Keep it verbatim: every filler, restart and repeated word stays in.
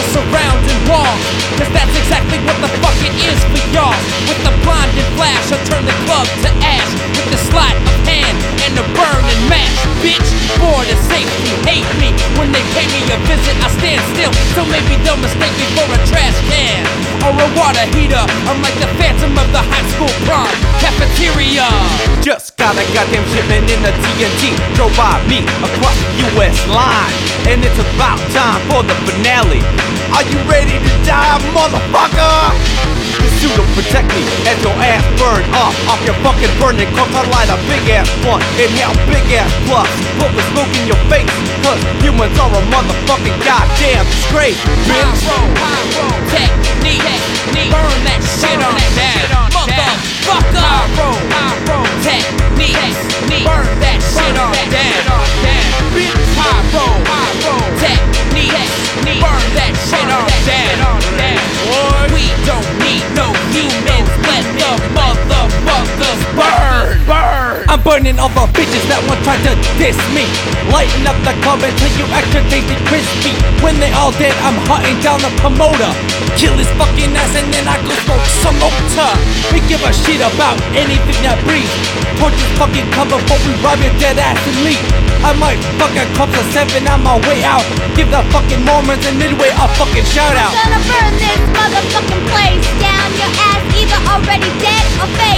surrounding walls, cause that's exactly what the fuck it is for y'all. With the blinding flash, I'll turn the club to ash, with the sleight of hand and the burn and mash. Bitch, for the safety, hate me when they pay me a visit. I stand still, so maybe they'll mistake me for a trash can or a water heater. I'm like the phantom of the high school prom cafeteria. Just got a goddamn shipment in the T N T, drove by me across the U S line, and it's about time for the finale. Are you ready to die, motherfucker? This suit will protect me as your ass burn off off your fucking burning corpse. I light a big ass blunt, inhale big ass puffs, put the smoke in your face, cause humans are a motherfucking goddamn disgrace, bitch. Pyro, technique, burn that shit on down, motherfucker. Pyro, technique, burn that shit on down, bitch. Pyro, technique, burn that shit on down. We don't need no humans, let the motherfuckers burn, burn. I'm burning all the bitches that want try to diss me, lighting up the club until you extra tasty crispy. When they all dead, I'm hunting down the promoter, kill his fucking ass and then I go smoke some motor. We give a shit about anything that breathes. Torch this fucking club before we rob your dead ass and leave. I might fuck a club to seven on my way out, give the fucking Mormons in Midway a fucking shout out. I'm gonna burn this motherfucking place down. Your ass either already dead or fed.